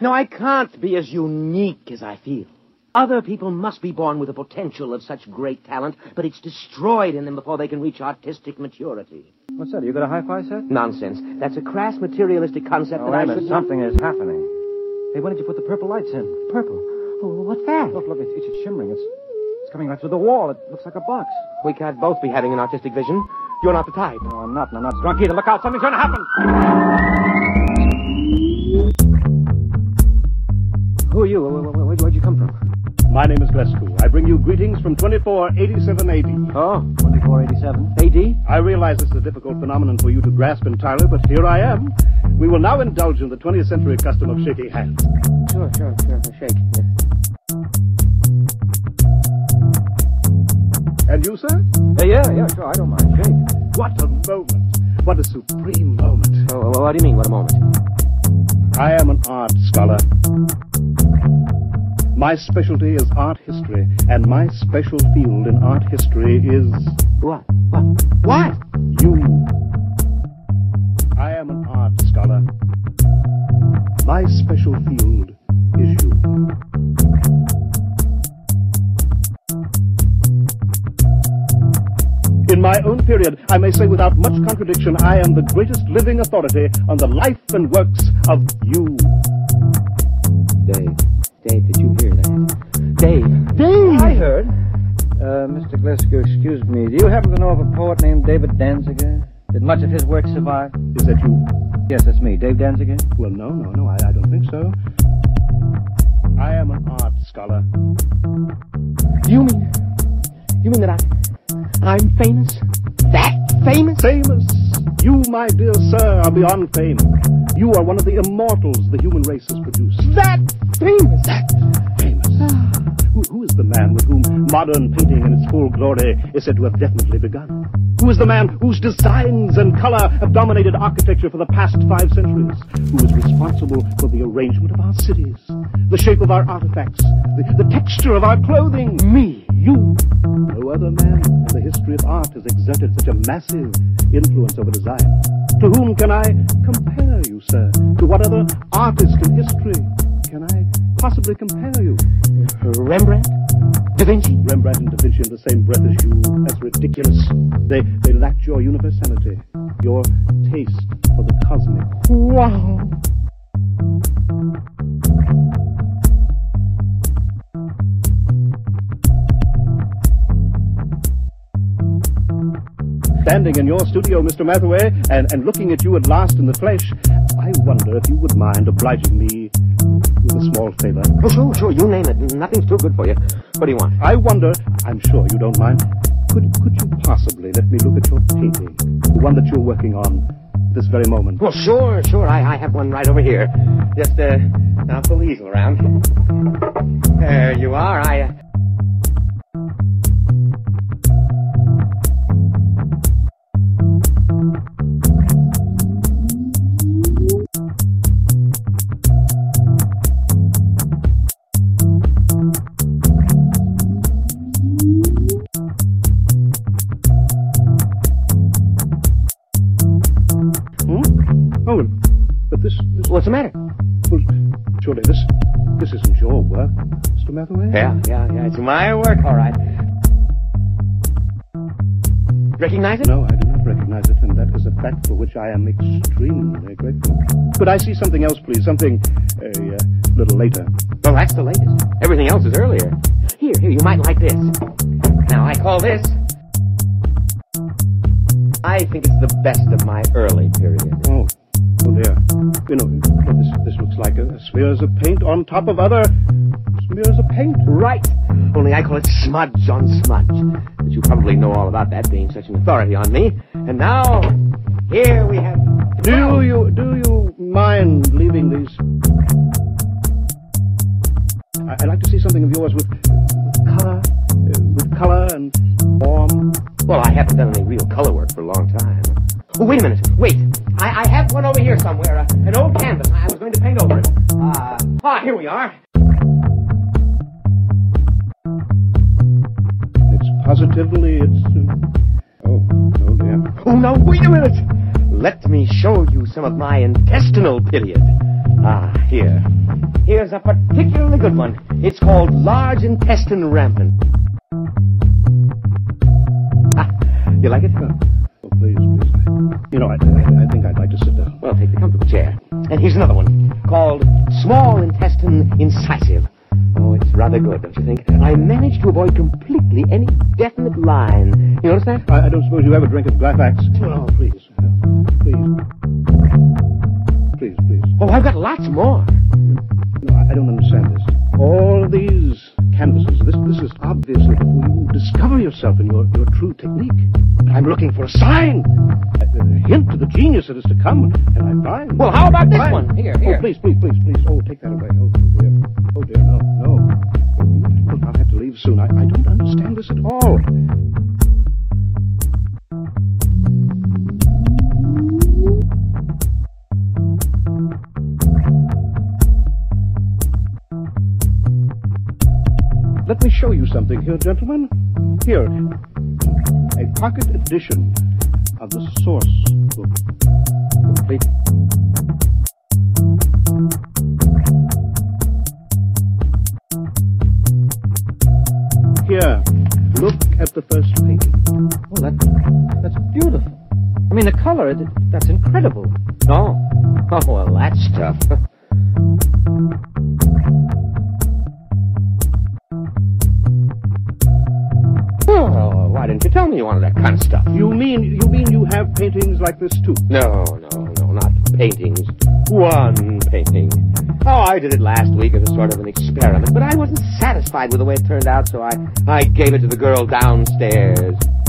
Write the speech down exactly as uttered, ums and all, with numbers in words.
No, I can't be as unique as I feel. Other people must be born with the potential of such great talent, but it's destroyed in them before they can reach artistic maturity. What's that? You got a hi-fi set? Nonsense. That's a crass materialistic concept Oh, that wait I a minute. should... Something is happening. Hey, why did you put the purple lights in? Purple? Oh, what's that? Look, look, it's, it's shimmering. It's, it's coming right through the wall. It looks like a box. We can't both be having an artistic vision. You're not the type. No, I'm not, and I'm not drunk either. Look out, something's going to happen. Who are you? Where, where, where, where'd you come from? My name is Glescu. I bring you greetings from twenty-four eighty-seven A D. Oh, twenty-four eighty-seven A D? I realize this is a difficult phenomenon for you to grasp entirely, but here I am. We will now indulge in the twentieth century custom of shaking hands. Sure, sure, sure. Shake. Yes. And you, sir? Uh, yeah, yeah, sure. I don't mind. Shake. What a moment. What a supreme moment. Oh, what do you mean, what a moment? I am an art scholar. My specialty is art history, and my special field in art history is... What? What? What? You. I am an art scholar. My special field is you. In my own period, I may say without much contradiction, I am the greatest living authority on the life and works of you. Dave. Dave, did you hear that? Dave. Dave! I heard. Uh, Mister Glescu, excuse me. Do you happen to know of a poet named David Danziger? Did much of his work survive? Is that you? Yes, that's me. Dave Danziger? Well, no, no, no, I, I don't think so. I am an art scholar. You mean... You mean that I... I'm famous? That famous? Famous? You, my dear sir, are beyond fame. You are one of the immortals the human race has produced. That famous? That famous? who, who is the man with whom modern painting in its full glory is said to have definitely begun? Who is the man whose designs and color have dominated architecture for the past five centuries? Who is responsible for the arrangement of our cities, the shape of our artifacts, the, the texture of our clothing? Me. You. No other man in the history of art has exerted such a massive influence over design. To whom can I compare you, sir? To what other artist in history can I possibly compare you? Rembrandt? Da Vinci? Rembrandt and Da Vinci in the same breath as you. That's ridiculous. They, they lacked your universality, your taste for the cosmic. Wow. Standing in your studio, Mister Mathaway, and, and looking at you at last in the flesh, I wonder if you would mind obliging me with a small favor. Oh, sure, sure, you name it. Nothing's too good for you. What do you want? I wonder, I'm sure you don't mind, could, could you possibly let me look at your painting, the one that you're working on this very moment? Well, sure, sure, I, I have one right over here. Just, uh, I'll pull the easel around. There you are, I... Uh... What's the matter? Well, surely this this isn't your work, Mister Mathaway? Yeah, yeah, yeah. It's my work, all right. Recognize it? No, I do not recognize it, and that is a fact for which I am extremely grateful. Could I see something else, please? Something a uh, little later. Well, that's the latest. Everything else is earlier. Here, here, you might like this. Now, I call this... I think it's the best of my early period. Oh. Oh, dear. You know, this, this looks like a, smears of paint on top of other smears of paint. Right. Only I call it smudge on smudge. But you probably know all about that, being such an authority on me. And now, here we have... Do you, do you mind leaving these... I, I'd like to see something of yours with, with color, uh, with color and form. Well, I haven't done any real color work for a long time. Oh, wait a minute. Wait. I, I have one over here somewhere. Uh, an old canvas. I was going to paint over it. Uh, ah, here we are. It's positively, it's... Um, oh, oh dear. Oh, now, wait a minute. Let me show you some of my intestinal period. Ah, here. Here's a particularly good one. It's called Large Intestine Rampant. Ah, you like it? Oh, please, please. You know, I, I, I think I'd like to sit down. Well, take the comfortable chair. And here's another one called Small Intestine Incisive. Oh, it's rather good, don't you think? I managed to avoid completely any definite line. You notice that? I, I don't suppose you ever drink of Glafax? Oh, please. Please. Please, please. Oh, I've got lots more. No, I, I don't understand this. All of these canvases, this this is obviously before you discover yourself and your, your true technique. I'm looking for a sign. A, a hint to the genius that is to come, and I find... Well, how about this find. one? Here, here. Oh, please, please, please, please. Oh, take that away. Oh, dear. Oh, dear, no, no. I'll have to leave soon. I, I don't understand this at all. Let me show you something here, gentlemen. Here, a pocket edition of the source book. Complete. Here, look at the first painting. Oh, that, that's beautiful. I mean, the color, it, that's incredible. Oh. Oh, well, that stuff. Oh, why didn't you tell me you wanted that kind of stuff? You mean you mean you have paintings like this too? No, no, no, not paintings. One painting. Oh, I did it last week as a sort of an experiment, but I wasn't satisfied with the way it turned out, so I, I gave it to the girl downstairs.